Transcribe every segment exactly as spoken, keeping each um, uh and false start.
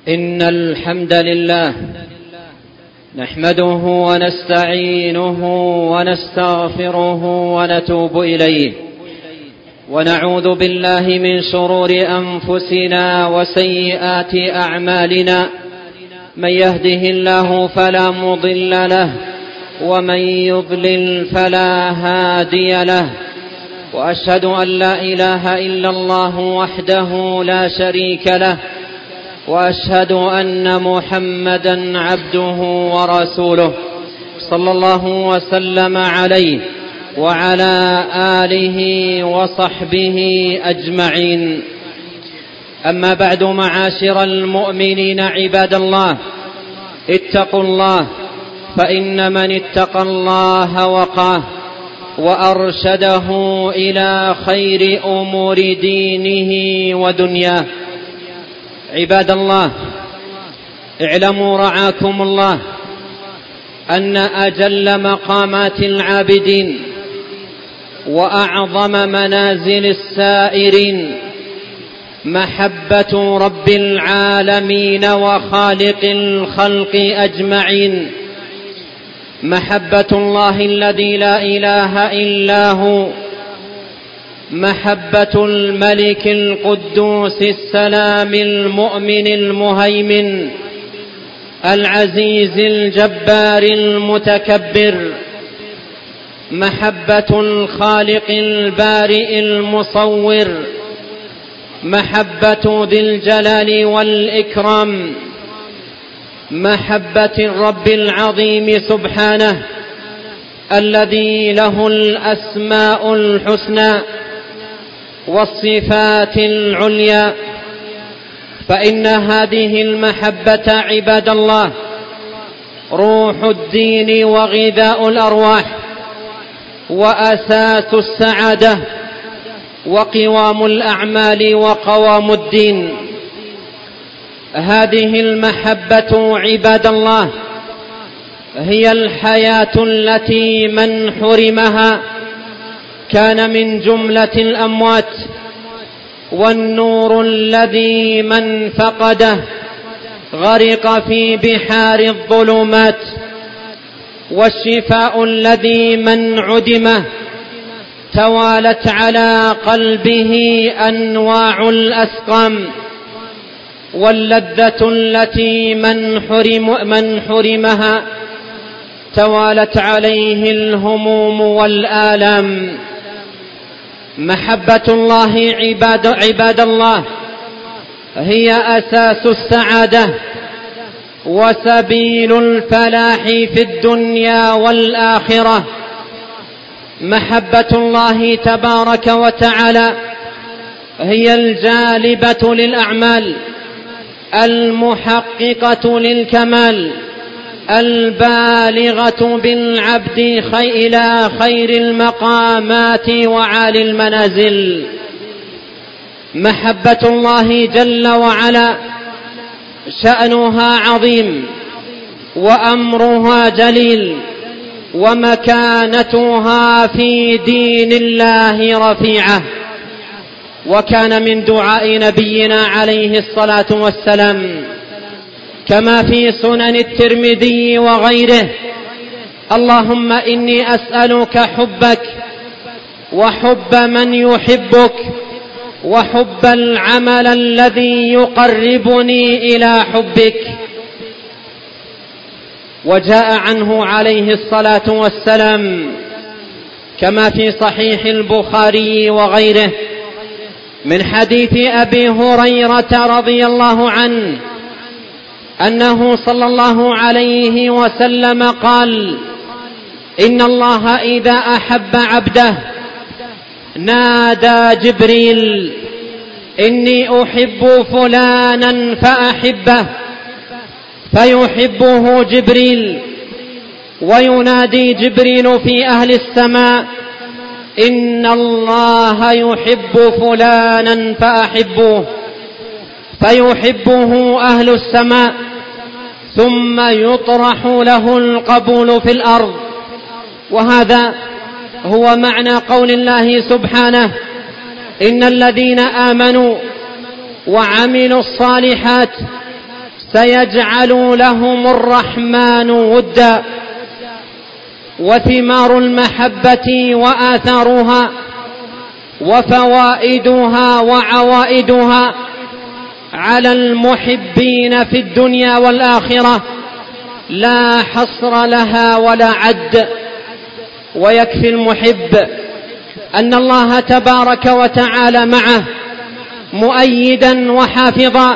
إن الحمد لله نحمده ونستعينه ونستغفره ونتوب إليه، ونعوذ بالله من شرور أنفسنا وسيئات أعمالنا. من يهده الله فلا مضل له، ومن يضلل فلا هادي له. وأشهد أن لا إله إلا الله وحده لا شريك له، وأشهد أن محمدًا عبده ورسوله، صلى الله وسلم عليه وعلى آله وصحبه أجمعين. أما بعد، معاشر المؤمنين عباد الله، اتقوا الله، فإن من اتقى الله وقاه وأرشده إلى خير أمور دينه ودنياه. عباد الله، اعلموا رعاكم الله أن أجل مقامات العابدين وأعظم منازل السائرين محبة رب العالمين وخالق الخلق أجمعين، محبة الله الذي لا إله إلا هو، محبة الملك القدوس السلام المؤمن المهيمن العزيز الجبار المتكبر، محبة الخالق البارئ المصور، محبة ذي الجلال والإكرام، محبة الرب العظيم سبحانه الذي له الأسماء الحسنى والصفات العليا. فإن هذه المحبة عباد الله روح الدين وغذاء الأرواح وأساس السعادة وقوام الأعمال وقوام الدين. هذه المحبة عباد الله هي الحياة التي من حرمها كان من جملة الأموات، والنور الذي من فقده غرق في بحار الظلمات، والشفاء الذي من عدمه توالت على قلبه أنواع الأسقام، واللذة التي من حرم من حرمها توالت عليه الهموم والآلام. محبة الله عباد, عباد الله هي أساس السعادة وسبيل الفلاح في الدنيا والآخرة. محبة الله تبارك وتعالى هي الجالبة للأعمال المحققة للكمال البالغة بالعبد إلى خير المقامات وعالي المنازل. محبة الله جل وعلا شأنها عظيم وأمرها جليل، ومكانتها في دين الله رفيعة. وكان من دعاء نبينا عليه الصلاة والسلام كما في سنن الترمذي وغيره: اللهم إني أسألك حبك وحب من يحبك وحب العمل الذي يقربني إلى حبك. وجاء عنه عليه الصلاة والسلام كما في صحيح البخاري وغيره من حديث أبي هريرة رضي الله عنه أنه صلى الله عليه وسلم قال: إن الله إذا أحب عبده نادى جبريل: إني أحب فلانا فأحبه، فيحبه جبريل، وينادي جبريل في أهل السماء: إن الله يحب فلانا فأحبوه، فيحبه أهل السماء، ثم يطرح له القبول في الأرض. وهذا هو معنى قول الله سبحانه: إن الذين آمنوا وعملوا الصالحات سيجعل لهم الرحمن ودا. وثمار المحبة وآثارها وفوائدها وعوائدها على المحبين في الدنيا والآخرة لا حصر لها ولا عد. ويكفي المحب أن الله تبارك وتعالى معه مؤيدا وحافظا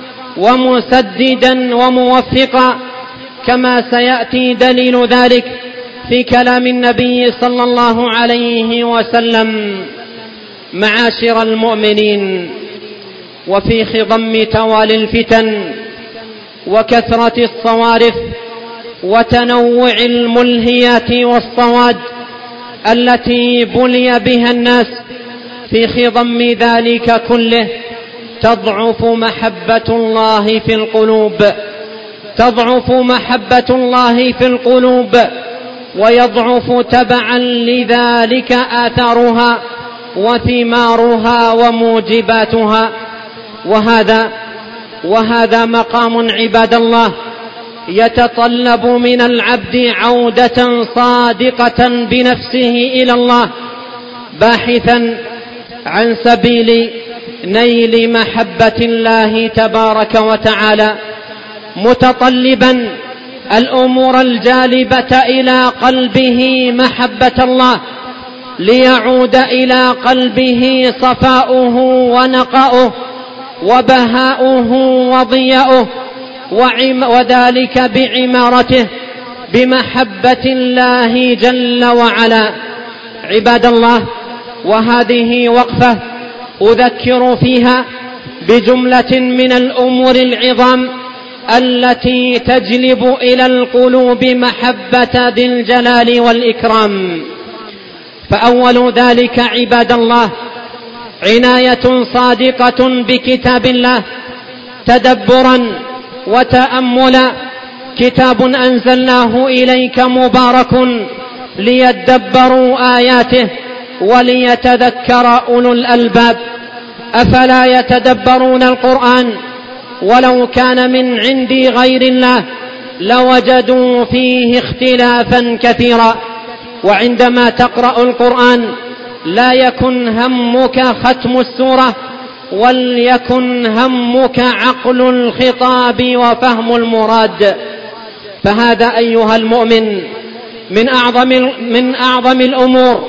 ومسددا وموفقا، كما سيأتي دليل ذلك في كلام النبي صلى الله عليه وسلم. معاشر المؤمنين، وفي خضم توالي الفتن وكثرة الصوارف وتنوع الملهيات والصواد التي بلي بها الناس، في خضم ذلك كله تضعف محبة الله في القلوب تضعف محبة الله في القلوب ويضعف تبعا لذلك آثارها وثمارها وموجباتها. وهذا وهذا مقام عباد الله يتطلب من العبد عودة صادقة بنفسه إلى الله، باحثا عن سبيل نيل محبة الله تبارك وتعالى، متطلبا الأمور الجالبة إلى قلبه محبة الله، ليعود إلى قلبه صفاؤه ونقاؤه وبهاؤه وضياؤه، وذلك بعمارته بمحبة الله جل وعلا. عباد الله، وهذه وقفة أذكر فيها بجملة من الأمور العظام التي تجلب إلى القلوب محبة ذي الجلال والإكرام. فأول ذلك عباد الله عناية صادقة بكتاب الله، تدبرا وتأملا. كتاب أنزلناه إليك مبارك ليدبروا آياته وليتذكر أولو الألباب. أفلا يتدبرون القرآن ولو كان من عند غير الله لوجدوا فيه اختلافا كثيرا. وعندما تقرأ القرآن لا يكن همك ختم السورة، وليكن همك عقل الخطاب وفهم المراد. فهذا أيها المؤمن من أعظم من أعظم الأمور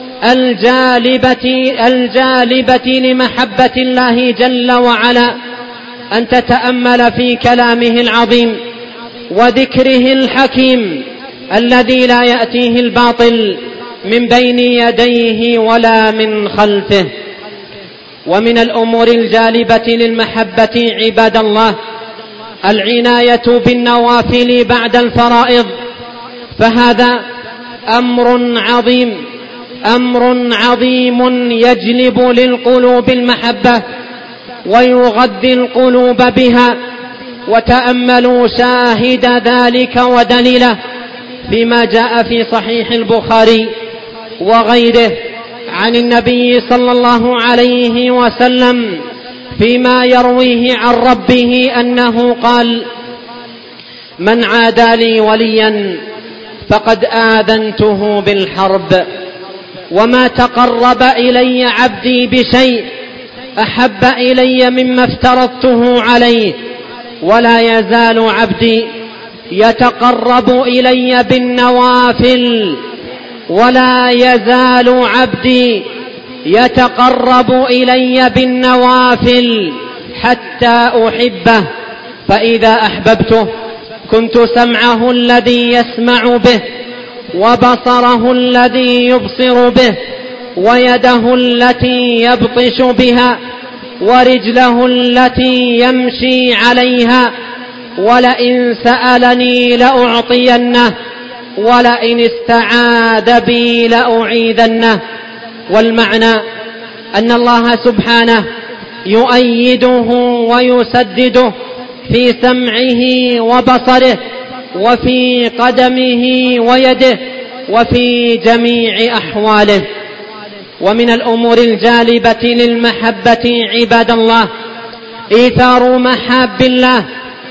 الجالبة الجالبة لمحبة الله جل وعلا، أن تتأمل في كلامه العظيم وذكره الحكيم الذي لا يأتيه الباطل من بين يديه ولا من خلفه. ومن الأمور الجالبة للمحبة عباد الله العناية بالنوافل بعد الفرائض، فهذا أمر عظيم أمر عظيم يجلب للقلوب المحبة ويغذي القلوب بها. وتأملوا شاهد ذلك ودليله فيما جاء في صحيح البخاري وغيره عن النبي صلى الله عليه وسلم فيما يرويه عن ربه أنه قال: من عادى لي وليا فقد آذنته بالحرب، وما تقرب إلي عبدي بشيء أحب إلي مما افترضته عليه، ولا يزال عبدي يتقرب إلي بالنوافل ولا يزال عبدي يتقرب إلي بالنوافل حتى أحبه، فإذا أحببته كنت سمعه الذي يسمع به وبصره الذي يبصر به ويده التي يبطش بها ورجله التي يمشي عليها، ولئن سألني لأعطينه ولئن استعاذ بي لأعيذنه. والمعنى أن الله سبحانه يؤيده ويسدده في سمعه وبصره وفي قدمه ويده وفي جميع أحواله. ومن الأمور الجالبة للمحبة عباد الله إيثار محاب الله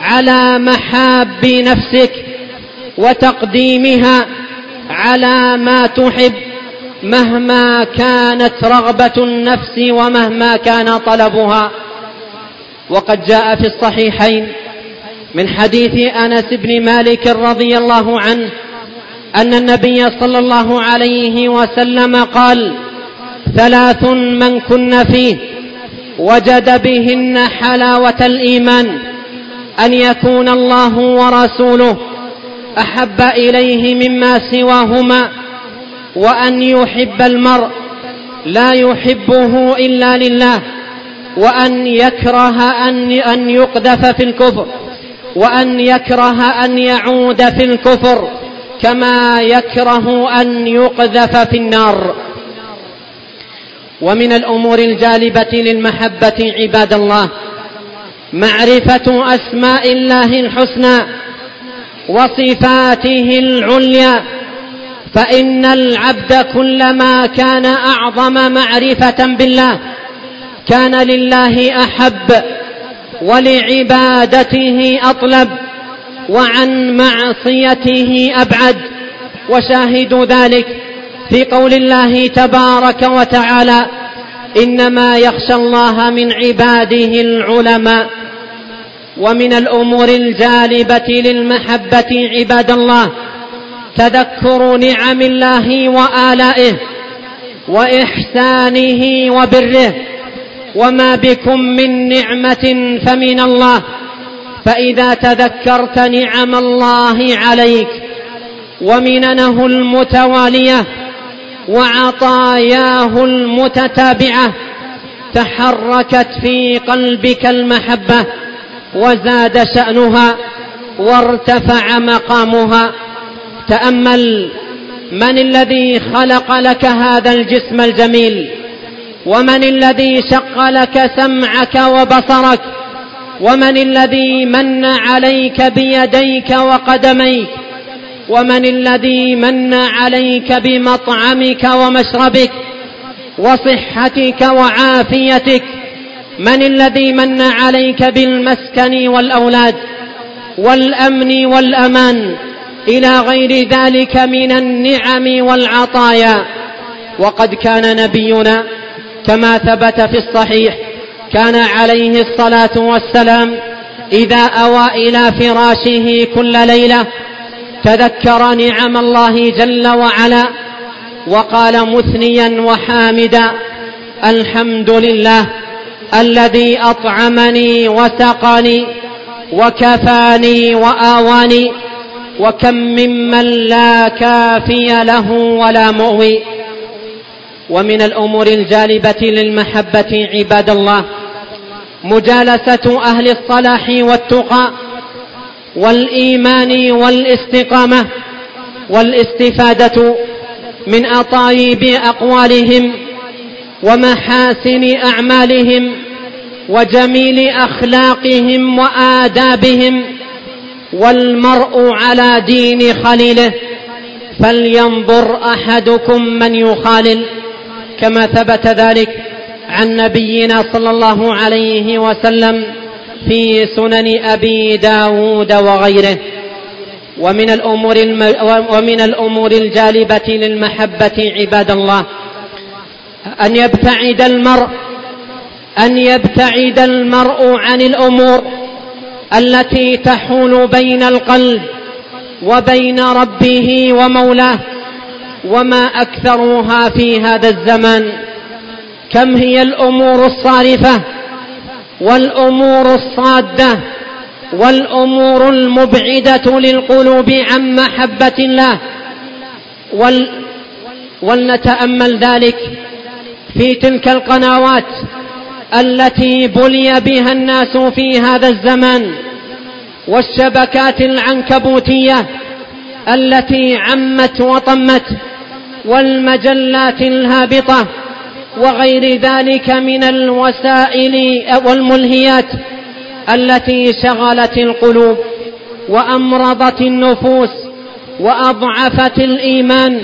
على محاب نفسك وتقديمها على ما تحب مهما كانت رغبة النفس ومهما كان طلبها. وقد جاء في الصحيحين من حديث أنس بن مالك رضي الله عنه أن النبي صلى الله عليه وسلم قال: ثلاث من كن فيه وجد بهن حلاوة الإيمان: أن يكون الله ورسوله أحب إليه مما سواهما، وأن يحب المرء لا يحبه إلا لله، وأن يكره أن يقذف في الكفر، وأن يكره أن يعود في الكفر كما يكره أن يقذف في النار. ومن الأمور الجالبة للمحبة عباد الله معرفة أسماء الله الحسنى وصفاته العليا، فإن العبد كلما كان أعظم معرفة بالله كان لله أحب ولعبادته أطلب وعن معصيته أبعد. وشاهد ذلك في قول الله تبارك وتعالى: إنما يخشى الله من عباده العلماء. ومن الأمور الجالبة للمحبة عباد الله تذكر نعم الله وآلائه وإحسانه وبره، وما بكم من نعمة فمن الله، فإذا تذكرت نعم الله عليك ومننه المتوالية وعطاياه المتتابعة تحركت في قلبك المحبة وزاد شأنها وارتفع مقامها. تأمل: من الذي خلق لك هذا الجسم الجميل؟ ومن الذي شق لك سمعك وبصرك؟ ومن الذي من عليك بيديك وقدميك؟ ومن الذي من عليك بمطعمك ومشربك وصحتك وعافيتك؟ من الذي من عليك بالمسكن والأولاد والأمن والأمان إلى غير ذلك من النعم والعطايا؟ وقد كان نبينا كما ثبت في الصحيح كان عليه الصلاة والسلام إذا أوى إلى فراشه كل ليلة تذكر نعم الله جل وعلا وقال مثنيا وحامدا: الحمد لله الذي أطعمني وسقاني وكفاني وآواني، وكم ممن لا كافي له ولا مؤوي. ومن الأمور الجالبة للمحبة عباد الله مجالسة أهل الصلاح والتقى والإيمان والاستقامة، والاستفادة من أطايب أقوالهم ومحاسن أعمالهم وجميل أخلاقهم وآدابهم. والمرء على دين خليله، فلينظر أحدكم من يخالل، كما ثبت ذلك عن نبينا صلى الله عليه وسلم في سنن أبي داود وغيره. ومن الأمور, الم... ومن الأمور الجالبة للمحبة عباد الله أن يبتعد المرء أن يبتعد المرء عن الأمور التي تحول بين القلب وبين ربه ومولاه، وما أكثرها في هذا الزمان. كم هي الأمور الصارفة والأمور الصادة والأمور المبعدة للقلوب عن محبة الله. ول ولنتأمل ذلك في تلك القنوات التي بلي بها الناس في هذا الزمان، والشبكات العنكبوتية التي عمت وطمت، والمجلات الهابطة وغير ذلك من الوسائل والملهيات التي شغلت القلوب وأمرضت النفوس وأضعفت الإيمان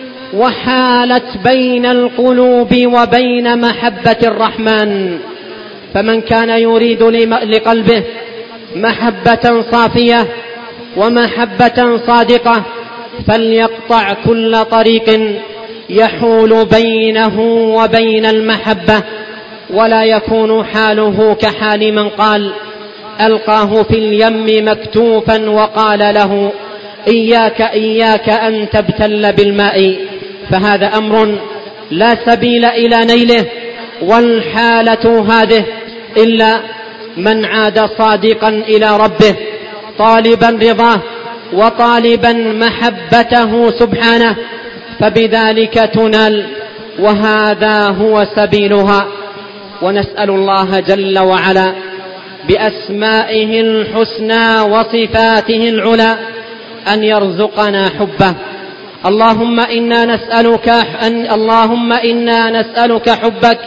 وحالت بين القلوب وبين محبة الرحمن. فمن كان يريد لقلبه محبة صافية ومحبة صادقة فليقطع كل طريق يحول بينه وبين المحبة، ولا يكون حاله كحال من قال ألقاه في اليم مكتوفا وقال له إياك إياك أن تبتل بالماء، فهذا أمر لا سبيل إلى نيله. والحالة هذه إلا من عاد صادقا إلى ربه طالبا رضاه وطالبا محبته سبحانه، فبذلك تنال، وهذا هو سبيلها. ونسأل الله جل وعلا بأسمائه الحسنى وصفاته العلى أن يرزقنا حبه. اللهم إنا نسألك أن اللهم إنا نسألك حبك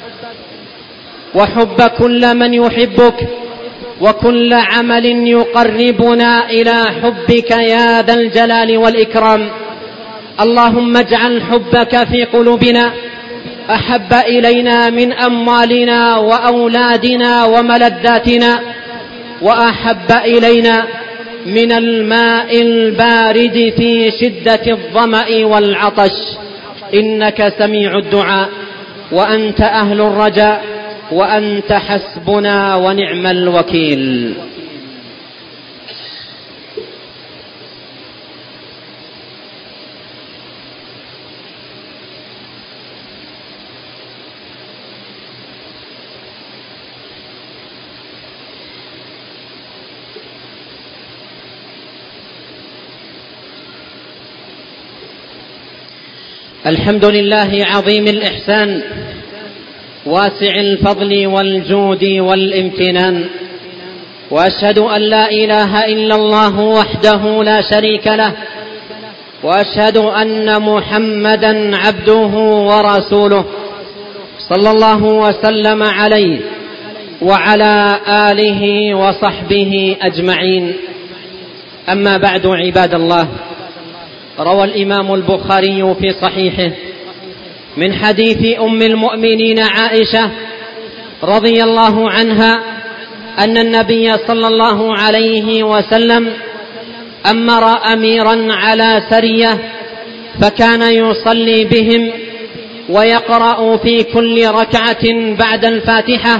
وحب كل من يحبك وكل عمل يقربنا إلى حبك يا ذا الجلال والإكرام. اللهم اجعل حبك في قلوبنا أحب إلينا من أموالنا وأولادنا وملذاتنا، وأحب إلينا من الماء البارد في شدة الظمأ والعطش، إنك سميع الدعاء وأنت أهل الرجاء وأنت حسبنا ونعم الوكيل. الحمد لله عظيم الإحسان واسع الفضل والجود والامتنان، وأشهد أن لا إله إلا الله وحده لا شريك له، وأشهد أن محمدا عبده ورسوله صلى الله وسلم عليه وعلى آله وصحبه أجمعين. أما بعد عباد الله، روى الإمام البخاري في صحيحه من حديث أم المؤمنين عائشة رضي الله عنها أن النبي صلى الله عليه وسلم أمر أميرا على سرية فكان يصلي بهم ويقرأ في كل ركعة بعد الفاتحة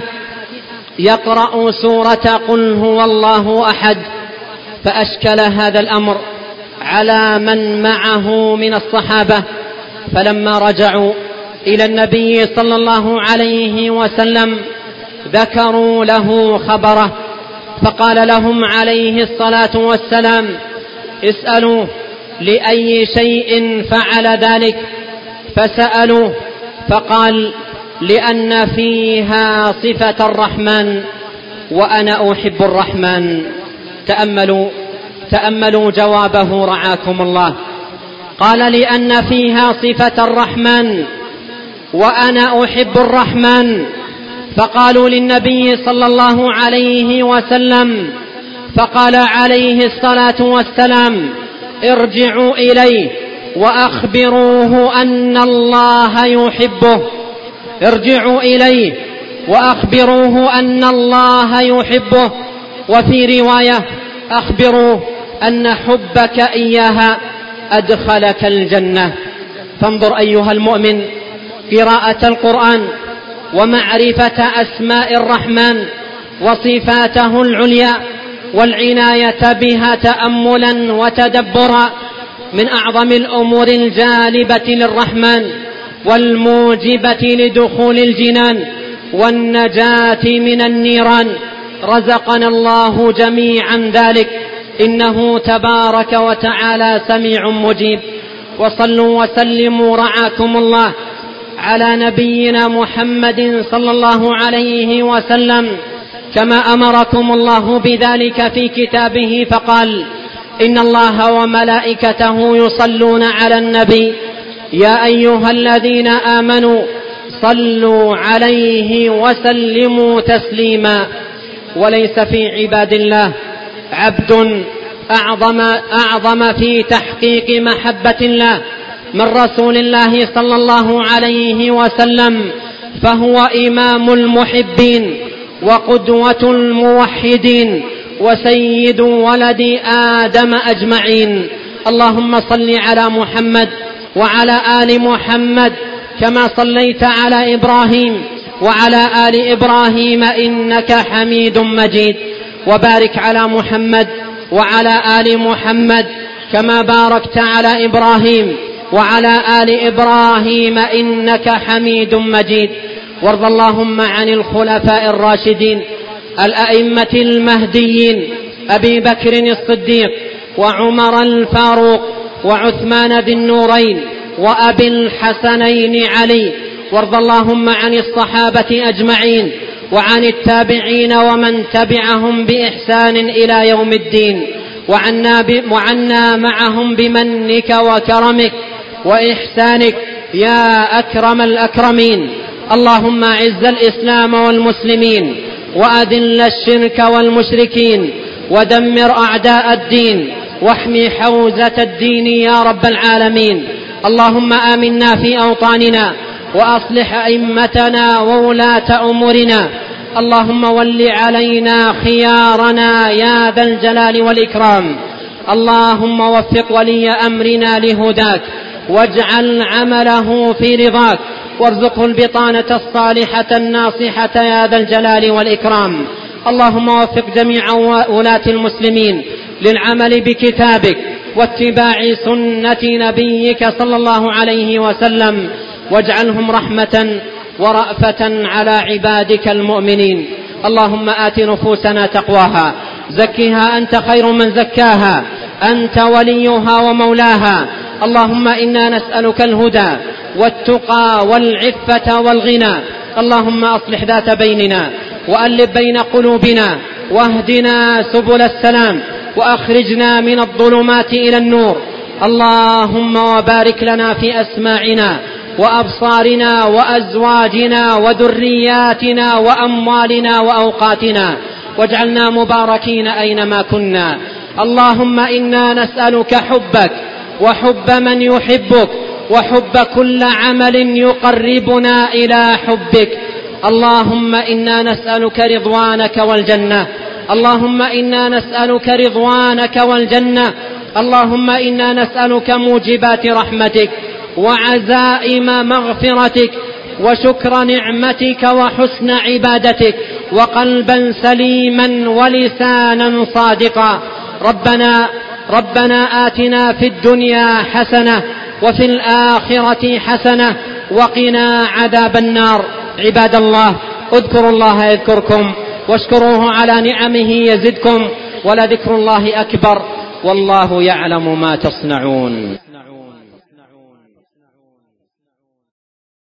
يقرأ سورة قل هو الله أحد، فأشكل هذا الأمر على من معه من الصحابة، فلما رجعوا إلى النبي صلى الله عليه وسلم ذكروا له خبره، فقال لهم عليه الصلاة والسلام اسألوا لأي شيء فعل ذلك، فسألوا فقال لأن فيها صفة الرحمن وأنا أحب الرحمن. تأملوا تأملوا جوابه رعاكم الله، قال لأن فيها صفة الرحمن وأنا أحب الرحمن، فقالوا للنبي صلى الله عليه وسلم فقال عليه الصلاة والسلام ارجعوا إليه وأخبروه أن الله يحبه، ارجعوا إليه وأخبروه أن الله يحبه. وفي رواية أخبروه أن حبك إياها أدخلك الجنة. فانظر أيها المؤمن قراءة القرآن ومعرفة أسماء الرحمن وصفاته العليا والعناية بها تأملا وتدبرا من أعظم الأمور الجالبة للرحمن والموجبة لدخول الجنان والنجاة من النيران. رزقنا الله جميعا ذلك، إنه تبارك وتعالى سميع مجيب. وصلوا وسلموا رعاكم الله على نبينا محمد صلى الله عليه وسلم كما أمركم الله بذلك في كتابه، فقال إن الله وملائكته يصلون على النبي يا أيها الذين آمنوا صلوا عليه وسلموا تسليما. وليس في عباد الله عبد أعظم, أعظم في تحقيق محبة الله من رسول الله صلى الله عليه وسلم، فهو إمام المحبين وقدوة الموحدين وسيد ولد آدم أجمعين. اللهم صل على محمد وعلى آل محمد كما صليت على إبراهيم وعلى آل إبراهيم إنك حميد مجيد، وبارك على محمد وعلى آل محمد كما باركت على إبراهيم وعلى آل إبراهيم إنك حميد مجيد. وارض اللهم عن الخلفاء الراشدين الأئمة المهديين أبي بكر الصديق وعمر الفاروق وعثمان ذي النورين وأبي الحسنين علي. وارض اللهم عن الصحابة أجمعين وعن التابعين ومن تبعهم بإحسان إلى يوم الدين، وعنا, وعنا معهم بمنك وكرمك وإحسانك يا أكرم الأكرمين. اللهم أعز الإسلام والمسلمين وأذل الشرك والمشركين ودمر أعداء الدين واحمي حوزة الدين يا رب العالمين. اللهم آمنا في أوطاننا وأصلح أئمتنا وولاة أمورنا. اللهم ول علينا خيارنا يا ذا الجلال والإكرام. اللهم وفق ولي أمرنا لهداك واجعل عمله في رضاك، وارزقه البطانة الصالحة الناصحة يا ذا الجلال والإكرام. اللهم وفق جميع ولاة المسلمين للعمل بكتابك واتباع سنة نبيك صلى الله عليه وسلم، واجعلهم رحمة ورأفة على عبادك المؤمنين. اللهم آت نفوسنا تقواها، زكها أنت خير من زكاها، أنت وليها ومولاها. اللهم إنا نسألك الهدى والتقى والعفة والغنى. اللهم أصلح ذات بيننا وألف بين قلوبنا واهدنا سبل السلام وأخرجنا من الظلمات إلى النور. اللهم وبارك لنا في أسماعنا وأبصارنا وأزواجنا وذرياتنا وأموالنا وأوقاتنا، واجعلنا مباركين أينما كنا. اللهم إنا نسألك حبك وحب من يحبك وحب كل عمل يقربنا إلى حبك. اللهم إنا نسألك رضوانك والجنة. اللهم إنا نسألك رضوانك والجنة. اللهم إنا نسألك موجبات رحمتك وعزائم مغفرتك وشكر نعمتك وحسن عبادتك وقلبا سليما ولسانا صادقا. ربنا ربنا آتنا في الدنيا حسنة وفي الآخرة حسنة وقنا عذاب النار. عباد الله، اذكروا الله يذكركم واشكروه على نعمه يزدكم، ولذكر الله أكبر والله يعلم ما تصنعون.